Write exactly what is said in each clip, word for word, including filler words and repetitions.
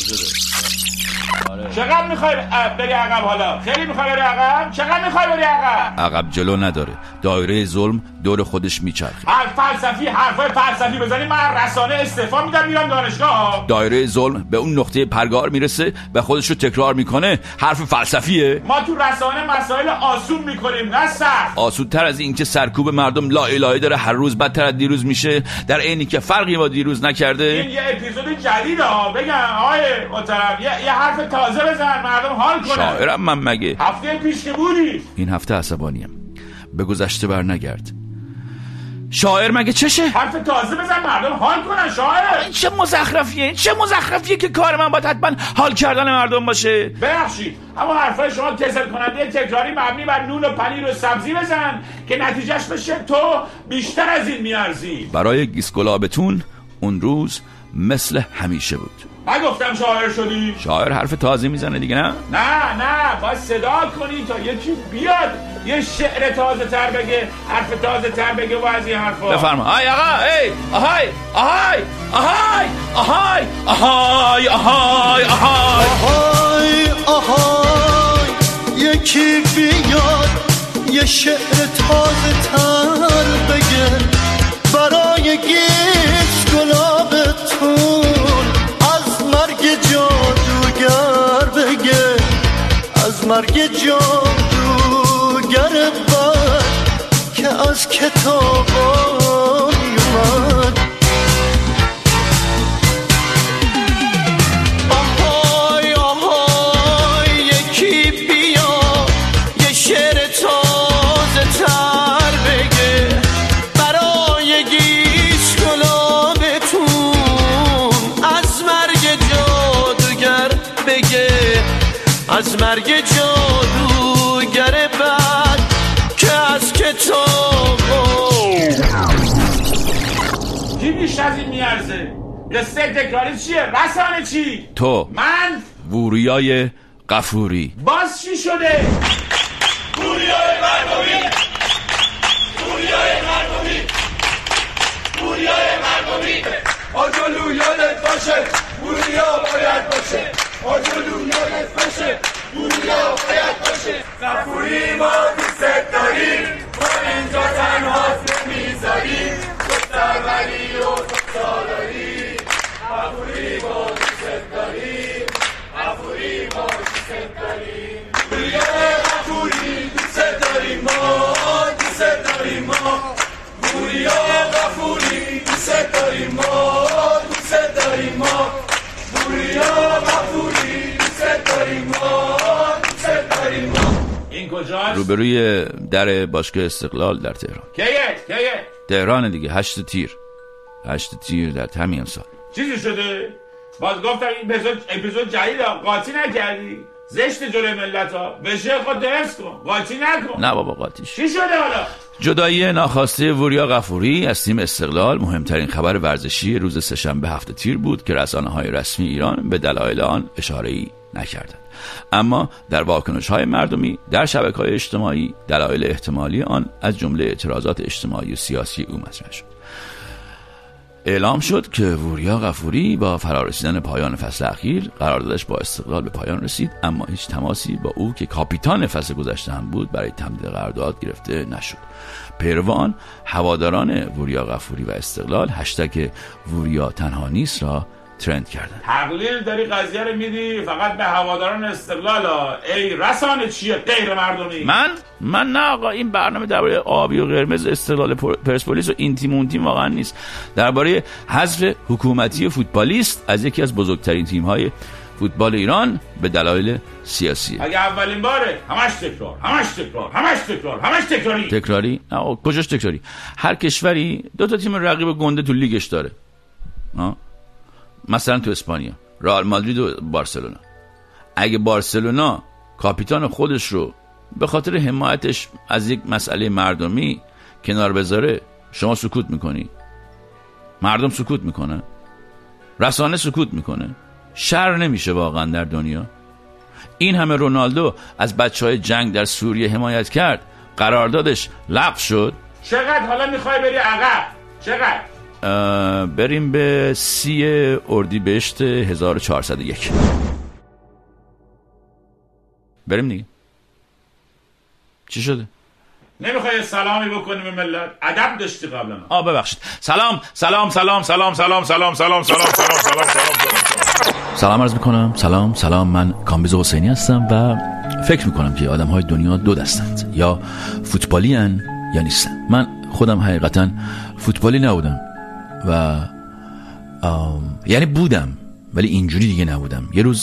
آره. چقدر میخوای بری عقب حالا؟ خیلی میخوای بری عقب؟ چقدر میخوای بری عقب؟ عقب جلو نداره. دایره ظلم دور خودش میچرخه. حرف فلسفی، حرفای فلسفی بزنی من رسانه استعفا میدم میرم دانشگاه. دایره ظلم به اون نقطه پرگار میرسه و خودش رو تکرار میکنه. حرف فلسفیه. ما تو رسانه مسائل آسون میکنیم نه سخت. آسون‌تر از این که سرکوب مردم لا الهی داره هر روز بدتر از دیروز میشه، در عینی که فرقی با دیروز نکرده. این یه اپیزود جدیده ها. بگم آقای محترم یه, یه حرف تازه بزن مردم حال کنه. شاعرم من مگه؟ هفته پیش که بودی. این هفته عصبانیم. به گذشته بر نگرد. شاعر مگه چشه؟ حرف تازه بزن مردم حال کنن شاعر. این چه مزخرفیه؟ این چه مزخرفیه که کار من باید حتما حال کردن مردم باشه؟ ببخشید اما حرفای شما کسل کننده تکراری مبنی بر نون و پنیر و سبزی بزن که نتیجهش بشه تو بیشتر از این میارزی. برای گیسگلابتون اون روز مثل همیشه بود. من گفتم شاعر شدی؟ شاعر حرف تازه میزنه دیگه نه؟ نه نه باید صدا کنی تا یکی بیاد یه شعر تازه تر بگه، حرف تازه تر بگه و از این حرفا. بفرما. آی آقا ای آهای آهای آهای آهای آهای آهای آهای آهای یکی بیاد یه شعر تازه تر بگه برای گیج گلابتون از مرگ جادوگر بگه، از مرگ جادوگر بد که از کتابا میومد. آهای آهای یکی بیا یه شعر تازه تر بگه برای گیج گلابتون از مرگ جادوگر بگه، از مرگ جادوگر بد که از کتاب. چی بیشتر از این میارزه؟ قصه تکراری چیه؟ رسانه چی؟ تو من ووریای غفوری. باز چی شده؟ ووریای مردمی، ووریای مردمی، ووریای مردمی. آجالو یادت باشه ووریا باید باشه، آجالو یادت باشه ووریا باید باشه. غفوری ما دوست داریم، ما اینجا تنها نمیذاریم، تو سروری و تو سالاری. غفوری ما دوست داریم، غفوری ما دوست داریم، ووریا غفوری دوست داریم، ما دوست داریم، ما ووریا غفوری دوست داریم، ما دوست داریم، ما ووریا غفوری دوست داریم، ما دوست داریم، ما. این کجاست؟ روبروی در باشگاه استقلال در تهران. کیه؟ کیه؟ تهران دیگه. هشت تیر هشت تیر در همین سال. چیزی شده؟ باز گفتم این اپیزود اپیزود جدید قاطی نکردی؟ زشت جلوی ملت ها. بشه خود درست کن، قاطی نکن. نه بابا قاطیش. چی شده حالا؟ جدایی ناخواسته ووریا غفوری از تیم استقلال مهمترین خبر ورزشی روز سه‌شنبه هفته تیر بود که رسانه‌های رسمی ایران به دلایل آن اشاره‌ای نکردند. اما در واکنش‌های مردمی در شبکه‌های اجتماعی دلایل احتمالی آن از جمله اعتراضات اجتماعی و سیاسی او مطرح شد. اعلام شد که ووریا غفوری با فرارسیدن پایان فصل اخیر قراردادش با استقلال به پایان رسید، اما هیچ تماسی با او که کاپیتان فصل گذشته هم بود برای تمدید قرارداد گرفته نشد. پیروان هواداران ووریا غفوری و استقلال هشتگ ووریا تنها نیست را ترند کردن. تقلیل داری قضیه رو میدی فقط به هواداران استقلال ها. ای رسانه چیه غیر مردمی؟ من من نه آقا، این برنامه درباره آبی و قرمز استقلال پرسپولیس و این تیم اون تیم واقعا نیست. درباره حذف حکومتی فوتبالیست از یکی از بزرگترین تیم‌های فوتبال ایران به دلایل سیاسی. اگه اولین باره همش تکرار همش تکرار همش تکرار همش تکراری تکراری نه آقا، کجاش تکراری؟ هر کشوری دو تا تیم رقیب گنده تو لیگش داره. ها مثلا تو اسپانیا رئال مادرید و بارسلونا. اگه بارسلونا کاپیتان خودش رو به خاطر حمایتش از یک مسئله مردمی کنار بذاره، شما سکوت میکنی؟ مردم سکوت میکنه؟ رسانه سکوت میکنه؟ شر نمیشه واقعا در دنیا؟ این همه رونالدو از بچهای جنگ در سوریه حمایت کرد، قراردادش لغو شد. چقدر حالا میخوای بری عقب؟ چقدر؟ بریم به سی اردیبهشت هزار و چهارصد و یک. بریم دیگه. چی شده؟ نمیخوای سلامی بکنیم به ملت؟ ادب داشتی قبلا. آه ببخشید. سلام سلام سلام سلام سلام سلام سلام سلام سلام سلام سلام سلام سلام عرض میکنم. سلام سلام من کامبیز حسینی هستم و فکر میکنم که آدم های دنیا دو دستند، یا فوتبالی ان یا نیستن. من خودم حقیقتا فوتبالی نبودم و یعنی بودم ولی اینجوری دیگه نبودم. یه روز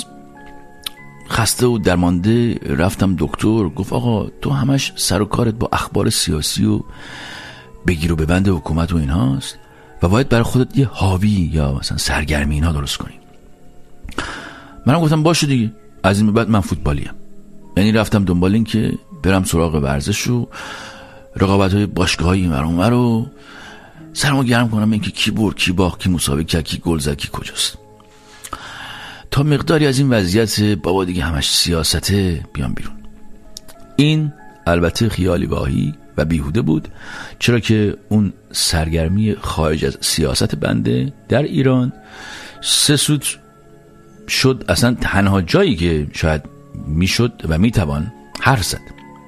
خسته و درمانده رفتم دکتر، گفت آقا تو همش سر و کارت با اخبار سیاسی و بگیر و ببند حکومت و اینهاست و باید برای خودت یه هابی یا مثلا سرگرمی اینها درست کنی. منم گفتم باشه دیگه، از این به بعد من فوتبالیم. یعنی رفتم دنبال این که برم سراغ ورزش و رقابت‌های باشگاه‌های این ور اون ور رو سرمو گرم کنم اینکه کی برد کی باخت کی مساوی کرد کی گل زد کی کجاست. تا مقداری از این وضعیت بابا دیگه همش سیاسته بیان بیرون. این البته خیالی واهی و بیهوده بود، چرا که اون سرگرمی خارج از سیاست بنده در ایران سه سود شد اصلا تنها جایی که شاید میشد و میتوان حرف زد.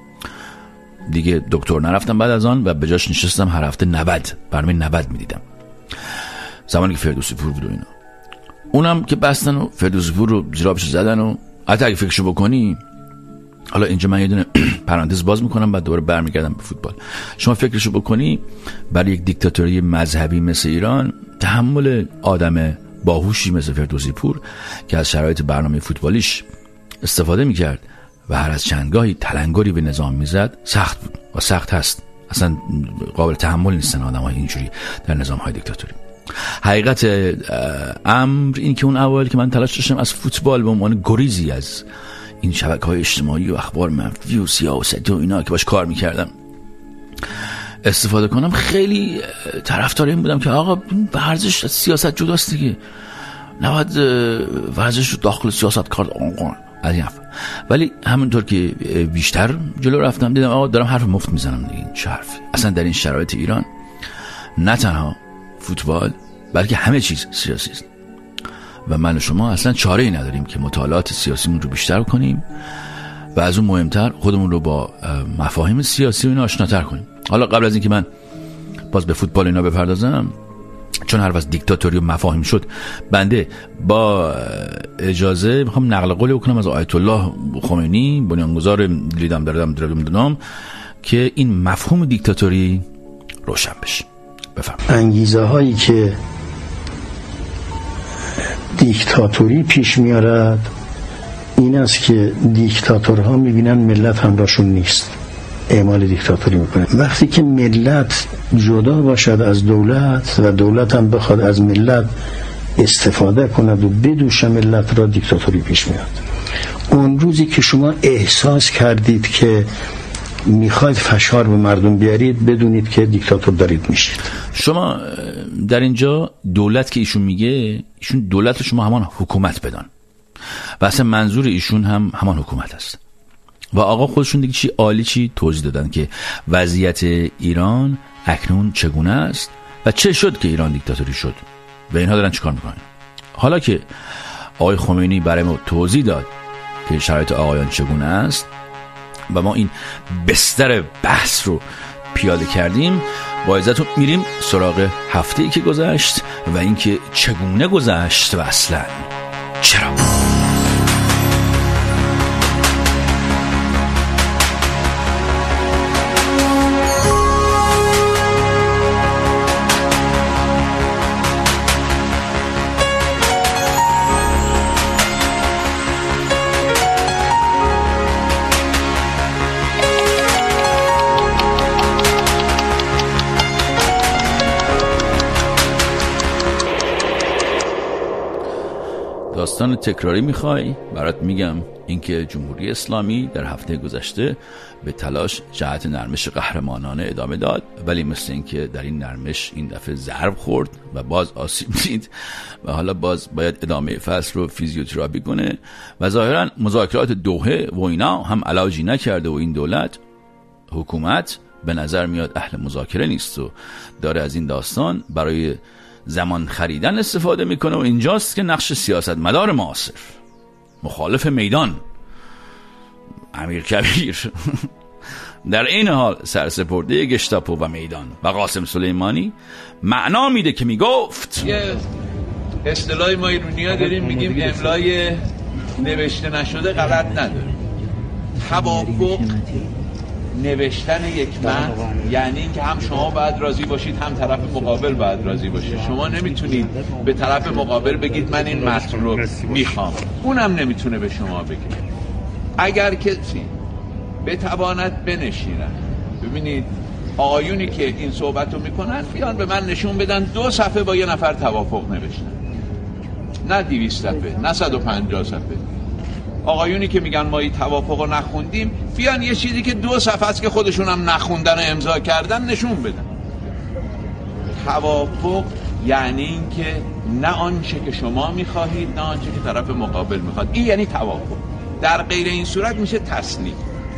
دیگه دکتر نرفتم بعد از آن و به جاش نشستم هر هفته نود برنامه نود میدیدم، زمانی که فردوسی پور بود و اینا. اونم که بستن و فردوسی پور رو زیرابش زدن و حتی اگه فکرشو بکنی، حالا اینجا من یه دونه پرانتز باز میکنم بعد دوباره برمیگردم به فوتبال. شما فکرشو بکنی برای یک دیکتاتوری مذهبی مثل ایران تحمل آدم باهوشی مثل فردوسی پور که از شرایط برنامه فوتبالیش استفاده میکرد و هر از چندگاهی تلنگری به نظام میزد سخت بود و سخت هست. اصلا قابل تحمل نیستن آدم های اینجوری در نظام های دیکتاتوری. حقیقت امر این که اون اول که من تلاش داشتم از فوتبال به عنوان گریزی از این شبکه‌های اجتماعی و اخبار منفی و سیاست و اینا که باش کار میکردم استفاده کنم، خیلی طرفدار این بودم که آقا ورزش از سیاست جداست دیگه، نباید ورزش رو داخل سیاست کار آقا از این حرف. ولی همونطور که بیشتر جلو رفتم دیدم آقا دارم حرف مفت میزنم دیگه. این چه حرفی؟ اصلا در این شرایط ایران نه تنها فوتبال بلکه همه چیز سیاسی است و من و شما اصلا چاره ای نداریم که مطالعات سیاسیمون رو بیشتر کنیم و از اون مهمتر خودمون رو با مفاهیم سیاسی و اینا آشناتر کنیم. حالا قبل از اینکه من باز به فوتبال اینا بپردازم، چون حرف از دیکتاتوری و مفاهیم شد، بنده با اجازه میخوام نقل قولی بکنم از آیت الله خمینی، بنیانگذار لیدم دردم دردم دنام، که این مفهوم دیکتاتوری روشن بشه. بفهم. انگیزه هایی که دیکتاتوری پیش میارد این است که دیکتاتورها میبینن ملت همراهشون نیست، اعمال دیکتاتوری میکنه. وقتی که ملت جدا باشد از دولت و دولت هم بخواد از ملت استفاده کند و بدوشه ملت را، دیکتاتوری پیش میاد. اون روزی که شما احساس کردید که میخواید فشار به مردم بیارید، بدونید که دیکتاتور دارید میشید. شما در اینجا دولت که ایشون میگه، ایشون دولت شما همان حکومت بدان و اصلا منظور ایشون هم همان حکومت است. و آقا خودشون دیگه چی عالی چی توضیح دادن که وضعیت ایران اکنون چگونه است و چه شد که ایران دیکتاتوری شد و اینها دارن چیکار میکنن. حالا که آقای خمینی برای ما توضیح داد که شرایط آقایان چگونه است و ما این بستر بحث رو پیاده کردیم، با عزتون میریم سراغ هفته‌ای که گذشت و اینکه چگونه گذشت و اصلا چرا. داستان تکراری میخوای؟ برات میگم اینکه جمهوری اسلامی در هفته گذشته به تلاش جهت نرمش قهرمانانه ادامه داد، ولی مثل اینکه در این نرمش این دفعه ضرب خورد و باز آسیب دید و حالا باز باید ادامه فصل رو فیزیوتراپی کنه و ظاهرا مذاکرات دوحه و اینا هم علاجی نکرده و این دولت حکومت به نظر میاد اهل مذاکره نیست و داره از این داستان برای زمان خریدن استفاده میکنه و اینجاست که نقش سیاستمدار معاصر مخالف میدان امیر کبیر در این حال سرسپرده گشتاپو و میدان و قاسم سلیمانی معنا میده که میگفت یه اصطلاحی ما ایرونی‌ها داریم میگیم املای نوشته نشده غلط نداره. توافق نوشتن یک متن یعنی اینکه هم شما باید راضی باشید هم طرف مقابل باید راضی باشه. شما نمیتونید به طرف مقابل بگید من این متن رو میخوام، اونم نمیتونه به شما بگه. اگر کسی بتواند بنشینن، ببینید آقایونی که این صحبت رو میکنن بیان به من نشون بدن دو صفحه با یه نفر توافق نوشتن، نه دویست صفحه، نه صد و پنجاه صفحه. آقایونی که میگن ما این توافق رو نخوندیم بیان یه چیزی که دو صفحه است که خودشون هم نخوندن و امضا کردن نشون بدن. توافق یعنی این که نه آنچه که شما میخواهید نه آنچه که طرف مقابل میخواد، این یعنی توافق. در غیر این صورت میشه تسلیم.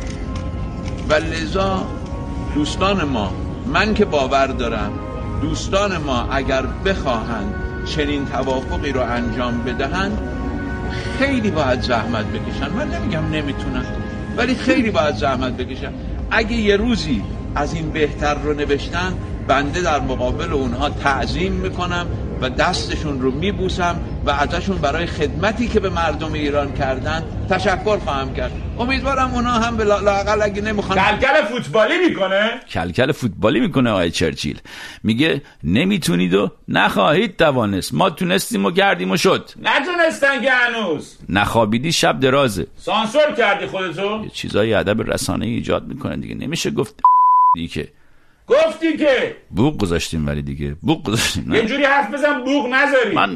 و لذا دوستان ما، من که باور دارم دوستان ما اگر بخواهند چنین توافقی رو انجام بدهند خیلی باید زحمت بکشن. من نمیگم نمیتونن، ولی خیلی باید زحمت بکشن. اگه یه روزی از این بهتر رو نوشتن، بنده در مقابل اونها تعظیم میکنم و دستشون رو میبوسم و ازشون برای خدمتی که به مردم ایران کردن تشکر خواهم کرد. امیدوارم اونا هم به لااقل اگه نمیخوان کلکل فوتبالی میکنه کلکل فوتبالی میکنه آقای چرچیل. میگه نمیتونید و نخواهید توانست، ما تونستیم و کردیم و شد. نتونستن که هنوز نخوابیدی شب درازه. سانسور کردی خودتو. چیزای ادب رسانه‌ای ایجاد میکنن دیگه، نمیشه گفت دیگه که گفتی که بوق گذاشتیم، ولی دیگه بوق گذاشتیم. یه جوری حرف بزن بوق نذاری. من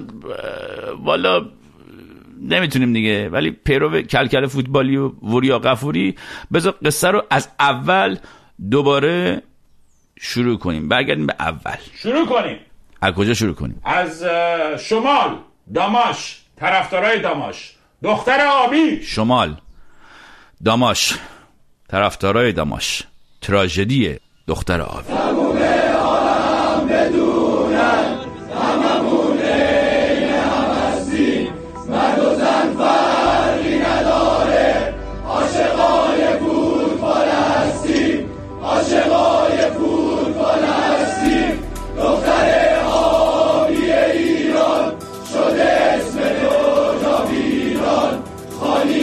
والا نمیتونیم دیگه، ولی پیرو کلکل فوتبالی و وریا غفوری بذار قصه رو از اول دوباره شروع کنیم، برگردیم به اول. شروع کنیم. از کجا شروع کنیم؟ از شمال، داماش، طرفدارای داماش، دختر آبی. شمال، داماش، طرفدارای داماش، تراژدی دختر آبی. تموم عالم بدونن هممون این هم هستیم، مرد و زن فرقی نداره، عاشقای فوتبال هستیم، عاشقای فوتبال هستیم. دختر آبی ایران شده اسم دنیا ایران، خالی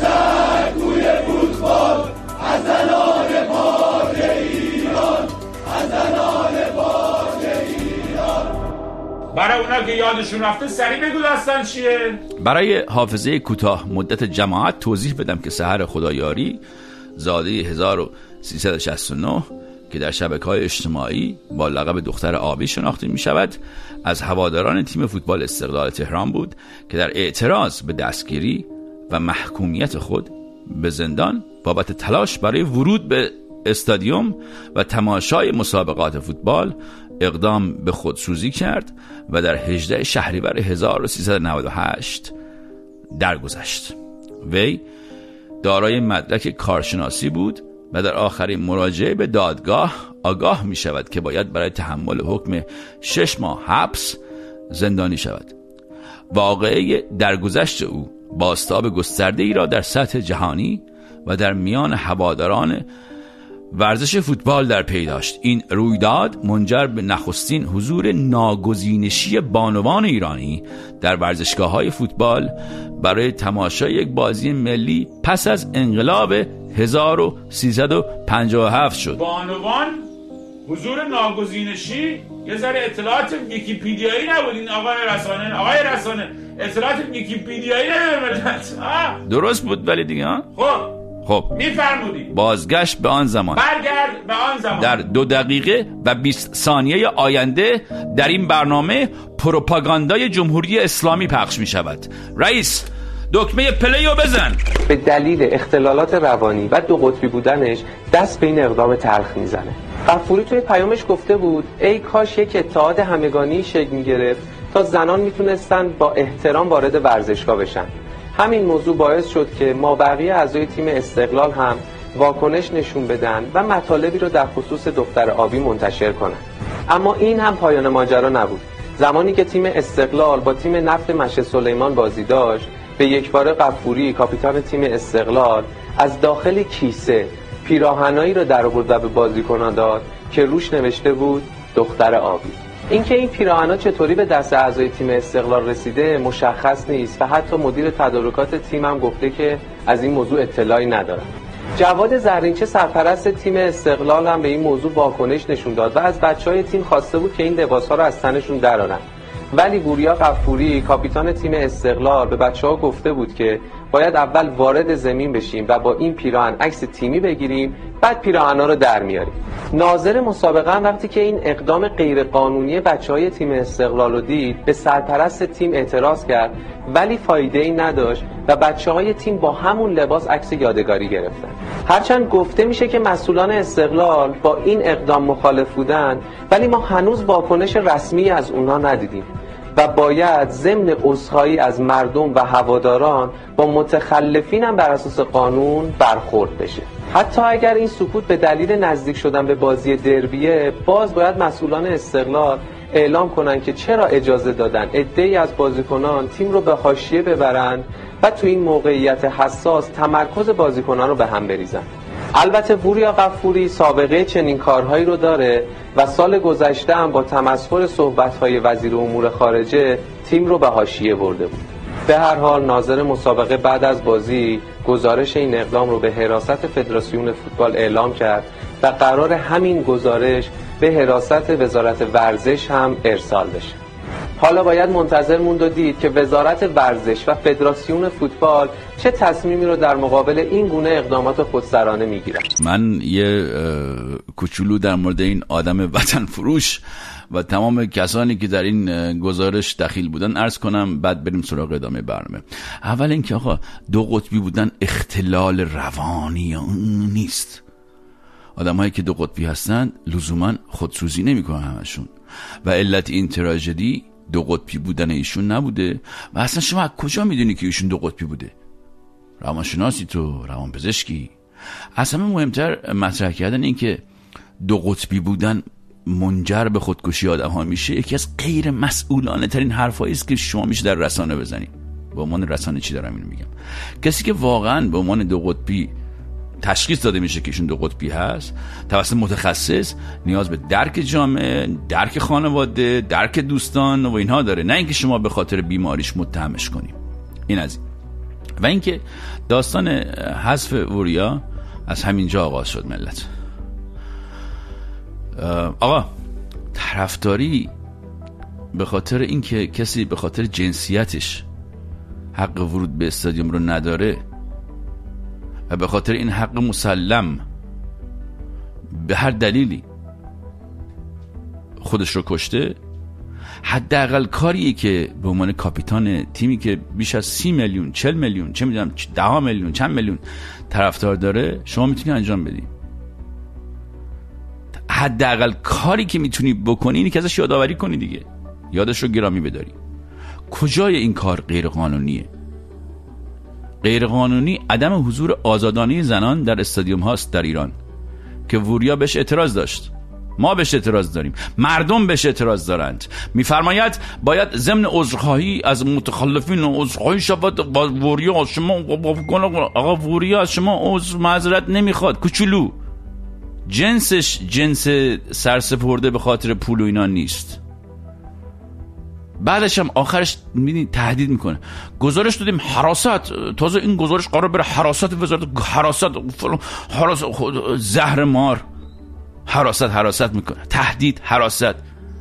سکوی فوتبال از زنان پاک ایران، از زنان پاک ایران. برای اونا که یادشون رفته سریع بگو داستان چیه؟ برای حافظه کوتاه مدت جماعت توضیح بدم که سحر خدایاری زاده هزار و سیصد و شصت و نه که در شبکه‌های اجتماعی با لقب دختر آبی شناخته می شود از هواداران تیم فوتبال استقلال تهران بود که در اعتراض به دستگیری و محکومیت خود به زندان بابت تلاش برای ورود به استادیوم و تماشای مسابقات فوتبال اقدام به خودسوزی کرد و در هجدهم شهریور هزار و سیصد و نود و هشت درگذشت. وی دارای مدرک کارشناسی بود و در آخرین مراجعه به دادگاه آگاه می شود که باید برای تحمل حکم شش ماه حبس زندانی شود. واقعه درگذشت او بازتاب گسترده ای را در سطح جهانی و در میان هواداران ورزش فوتبال در پی داشت. این رویداد منجر به نخستین حضور ناگزینشی بانوان ایرانی در ورزشگاه‌های فوتبال برای تماشای یک بازی ملی پس از انقلاب هزار و سیصد و پنجاه و هفت شد. بانوان حضور ناگزینشی یه ذره اطلاعات ویکی‌پدیایی نبودین آقای رسانه؟ آقای رسانه اطلاعات ویکی‌پدیایی نداره. درست بود ولی دیگه ها؟ خب خب میفرمودی بازگشت به آن زمان. برگرد به آن زمان. در دو دقیقه و بیست ثانیه آینده در این برنامه پروپاگاندای جمهوری اسلامی پخش می شود. رئیس دکمه پلی رو بزن. به دلیل اختلالات روانی و دو قطبی بودنش دست به این اقدام تلخ میزنه. غفوری توی پیامش گفته بود ای کاش یک اتحاد همگانی شکل میگرفت تا زنان میتونستن با احترام وارد ورزشگاه بشن. همین موضوع باعث شد که ما بقیه اعضای تیم استقلال هم واکنش نشون بدن و مطالبی رو در خصوص دختر آبی منتشر کنن. اما این هم پایان ماجرا نبود. زمانی که تیم استقلال با تیم نفت مشهد سلیمان بازی داشت، به یکباره غفوری کاپیتان تیم استقلال از داخل کیسه پیراهنایی رو در آورد و به بازیکنان داد که روش نوشته بود دختر آبی. اینکه این پیراهن‌ها چطوری به دست اعضای تیم استقلال رسیده مشخص نیست و حتی مدیر تدارکات تیم هم گفته که از این موضوع اطلاعی نداره. جواد زرینچه سرپرست تیم استقلال هم به این موضوع واکنش نشون داد و از بچهای تیم خواسته بود که این لباس‌ها رو از تنشون درارن. ولی وریا غفوری کاپیتان تیم استقلال به بچه‌ها گفته بود که باید اول وارد زمین بشیم و با این پیراهن عکس تیمی بگیریم، بعد پیراهن‌ها رو در میاریم. ناظر مسابقه هم وقتی که این اقدام غیرقانونی بچه‌های تیم استقلال رو دید، به سرپرست تیم اعتراض کرد، ولی فایده‌ای نداشت و بچه‌های تیم با همون لباس عکس یادگاری گرفتن. هرچند گفته میشه که مسئولان استقلال با این اقدام مخالف بودن، ولی ما هنوز واکنش رسمی از اونها ندیدیم و باید ضمن عذرخواهی از مردم و هواداران با متخلفین هم بر اساس قانون برخورد بشه. حتی اگر این سکوت به دلیل نزدیک شدن به بازی دربیه، باز باید مسئولان استقلال اعلام کنن که چرا اجازه دادن عده‌ای از بازیکنان تیم رو به حاشیه ببرن و تو این موقعیت حساس تمرکز بازیکنان رو به هم بریزن. البته وریا غفوری سابقه چنین کارهایی رو داره و سال گذشته هم با تمسخر صحبت‌های وزیر امور خارجه تیم رو به حاشیه برده بود. به هر حال ناظر مسابقه بعد از بازی گزارش این اقدام رو به حراست فدراسیون فوتبال اعلام کرد و قرار همین گزارش به حراست وزارت ورزش هم ارسال بشه. حالا باید منتظر موند و دید که وزارت ورزش و فدراسیون فوتبال چه تصمیمی رو در مقابل این گونه اقدامات خودسرانه میگیرن. من یه کوچولو در مورد این آدم وطن فروش و تمام کسانی که در این گزارش دخیل بودن عرض کنم، بعد بریم سراغ ادامه برنامه. اول اینکه آقا دو قطبی بودن اختلال روانی نیست. آدمایی که دو قطبی هستن لزوما خودسوزی نمیکنن همشون، و علت این تراژدی دو قطبی بودن ایشون نبوده. و اصلا شما از کجا میدونی که ایشون دو قطبی بوده؟ روانشناسی تو، روانپزشکی. اصلا مهمتر مطرح کردن این که دو قطبی بودن منجر به خودکشی آدم ها میشه یکی از غیر مسئولانه ترین حرفایی است که شما میشه در رسانه بزنید. به عنوان رسانه چی دارم اینو میگم؟ کسی که واقعا به عنوان دو قطبی تشخیص داده میشه که ایشون دو قطبی هست توسط متخصص، نیاز به درک جامعه، درک خانواده، درک دوستان و اینها داره، نه اینکه شما به خاطر بیماریش متهمش کنیم. این از این. و اینکه داستان حذف وریا از همینجا آغاز شد. ملت آقا طرفداری به خاطر اینکه کسی به خاطر جنسیتش حق ورود به استادیوم رو نداره و به خاطر این حق مسلم به هر دلیلی خودش رو کشته، حداقل کاریه که به عنوان کاپیتان تیمی که بیش از سی میلیون، چل میلیون، چه میدونم ده میلیون، چند میلیون طرفدار داره، شما میتونی انجام بدی. حداقل کاری که میتونی بکنی اینه که ازش یادآوری کنی دیگه، یادش رو گرامی بداری. کجای این کار غیر قانونیه؟ غیر قانونی عدم حضور آزادانه زنان در استادیوم هاست در ایران که وریا بهش اعتراض داشت، ما بهش اعتراض داریم، مردم بهش اعتراض دارند. میفرماید باید ضمن عذرخواهی از متخلفین و عذرخواهی شود با وریا. شما آقا وریا از شما عذر معذرت نمیخواد، کوچولو. جنسش جنس سرسپرده به خاطر پول و اینا نیست. بعدش هم آخرش میدین تهدید میکنه، گزارش دادیم حراست، تازه این گزارش قرار بره حراست وزارت، حراست حراست زهر مار، حراست حراست میکنه، تهدید، حراست.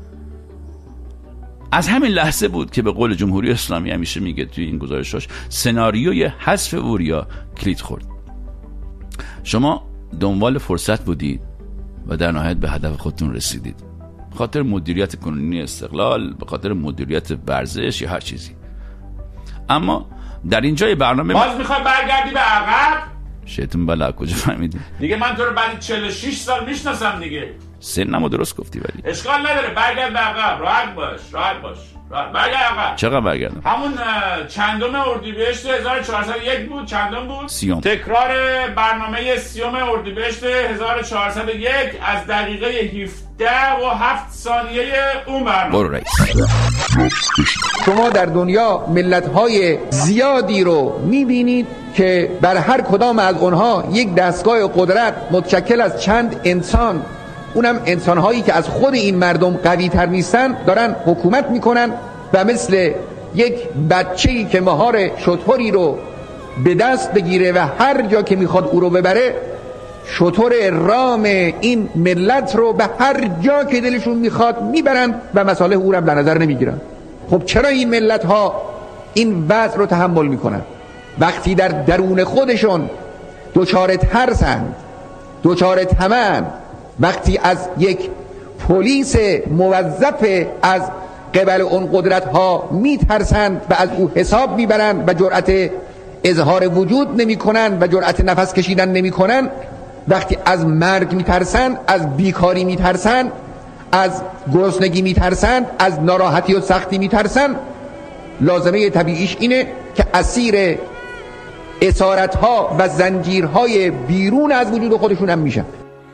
از همین لحظه بود که به قول جمهوری اسلامی همیشه میگه توی این گزارشاش سناریوی حذف وریا کلید خورد. شما دنبال فرصت بودید و در نهایت به هدف خودتون رسیدید، به خاطر مدیریت کنونی استقلال، به خاطر مدیریت ورزش یا هر چیزی. اما در اینجای برنامه باز میخوای برگردی به عقب؟ شیطون بلا کجا فهمیدی؟ دیگه من تو رو بعد چهل و شش سال میشناسم دیگه. سنمو درست گفتی، ولی اشکال نداره، برگرد به عقب، راحت باش، راحت باش. برگرد. چقدر برگردم؟ همون چندم اردیبهشت هزار و چهارصد و یک بود. چندم بود؟ سیوم. تکرار برنامه سیوم اردیبهشت هزار و چهارصد و یک از دقیقه هفده و هفت ثانیه اون برنامه. برو رئیس. شما در دنیا ملت‌های زیادی رو می‌بینید که بر هر کدام از اونها یک دستگاه قدرت متشکل از چند انسان، اونم انسان‌هایی که از خود این مردم قوی‌تر نیستن، دارن حکومت میکنن و مثل یک بچه‌ای که مهار شتری رو به دست بگیره و هر جا که میخواد او رو ببره، شتر رام این ملت رو به هر جا که دلشون میخواد میبرن و مصالح او رو در نظر نمیگیرن. خب چرا این ملت ها این وضع رو تحمل میکنن؟ وقتی در درون خودشون دوچار ترسند، دوچار طمعن، وقتی از یک پلیس موظف از قبل اون قدرت ها میترسند و از او حساب میبرند و جرأت اظهار وجود نمی کنن و جرأت نفس کشیدن نمی کنن، وقتی از مرگ میترسن، از بیکاری میترسن، از گرسنگی میترسن، از ناراحتی و سختی میترسن، لازمه طبیعیش اینه که اسیر اسارت‌ها و زنجیرهای بیرون از وجود خودشون هم میشن.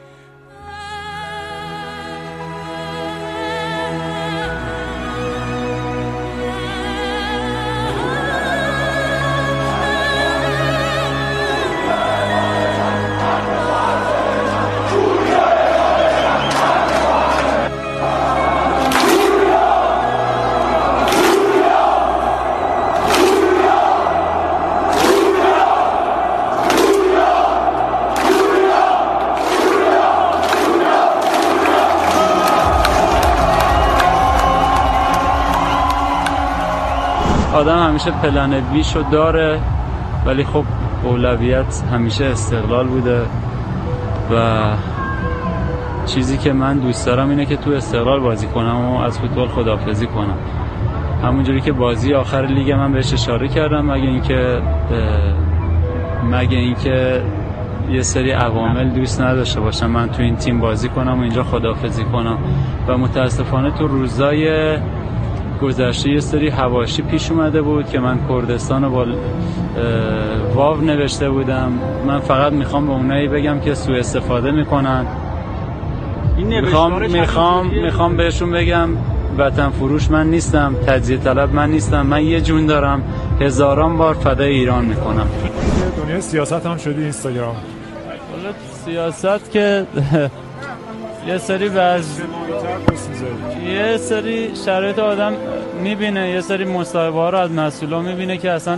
آدم همیشه پلن بیشو داره، ولی خب اولویت همیشه استقلال بوده و چیزی که من دوست دارم اینه که تو استقلال بازی کنم و از فوتبال خداحافظی کنم. همونجوری که بازی آخر لیگ من بهش اشاره کردم، مگه اینکه مگه اینکه یه سری عوامل دوست نداشته باشم من تو این تیم بازی کنم و اینجا خداحافظی کنم و متاسفانه تو روزای گذشته یه سری حواشی پیش اومده بود که من کردستان رو با واو نوشته بودم. من فقط میخوام به اونایی بگم که سوء استفاده میکنن. میخوام میخوام میخوام بهشون بگم وطن فروش من نیستم، تجزیه طلب من نیستم، من یه جون دارم، هزاران بار فدای ایران میکنم. دنیای سیاست هم شدی اینستاگرام. سیاست که یه سری وز یه سری شرایط آدم میبینه، یه سری مصاحبه ها رو از مسئولا میبینه که اصلا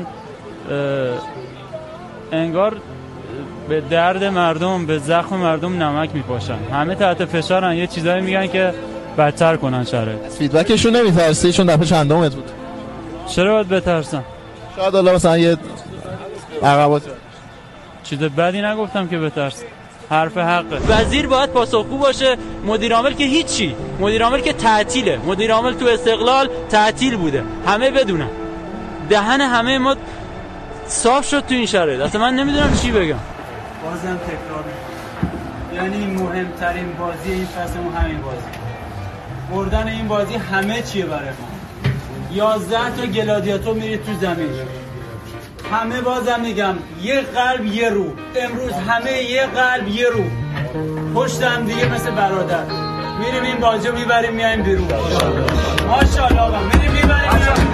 انگار به درد مردم، به زخم مردم نمک میپاشن. همه تحت فشارن، یه چیزایی میگن که بدتر کنن شرایط. فیدبکشون نمیترسی چون دفعه چندمت بود؟ چرا باید بترسم؟ شاید الله مثلا یه عقبات چیز بدی نگفتم که بترس. حرف حقه. وزیر باید پاسخگو باشه، مدیر عامل که هیچی، مدیر عامل که تعطیله، مدیر عامل تو استقلال تعطیل بوده، همه بدونن. دهن همه ما صاف شد تو این شرایط. اصلا من نمیدونم چی بگم. بازم تکرار میکنم، یعنی مهمترین بازی این فصل ما همین بازی. بردن این بازی همه چیه برای ما. یازده تا گلادیاتور میرید تو زمین. همه بازم میگم یه قلب یه روح. امروز همه یه قلب یه روح. پشت هم دیگه مثل برادر. میریم این بازی رو میبریم میایم بیرون. ماشاءالله آقا میریم میبریم میایم.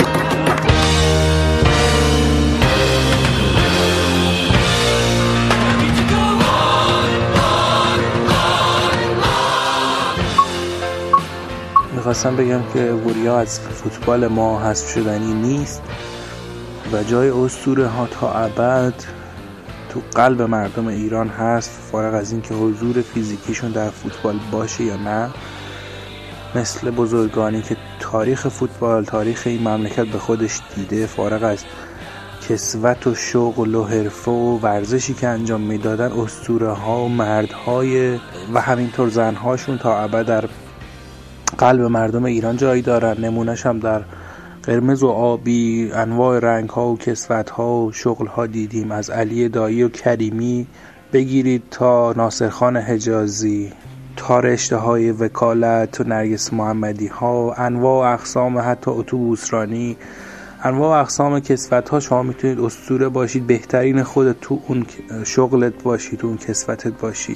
میخواستم بگم که وریا از فوتبال ما حذف شدنی نیست و جای اسطوره ها تا ابد تو قلب مردم ایران هست، فارغ از این که حضور فیزیکیشون در فوتبال باشه یا نه. مثل بزرگانی که تاریخ فوتبال، تاریخ این مملکت به خودش دیده، فارغ از کسوت و شغل و حرفه و ورزشی که انجام میدادن، اسطوره ها و مردهای و همینطور زنهاشون تا ابد در قلب مردم ایران جایی دارن. نمونهش هم در قرمز و آبی انواع رنگ ها و کسوت ها و شغل ها دیدیم، از علی دایی و کریمی بگیرید تا ناصرخان حجازی. تا رشته های وکالت و نرگس محمدی ها، انواع و اقسام حتی اتوبوس رانی، انواع و اقسام کسوت ها. شما میتونید اسطوره باشید، بهترین خودت تو اون شغلت باشی، تو اون کسوتت باشی.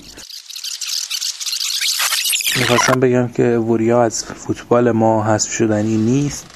میخواستم بگم که وریا از فوتبال ما حذف شدنی نیست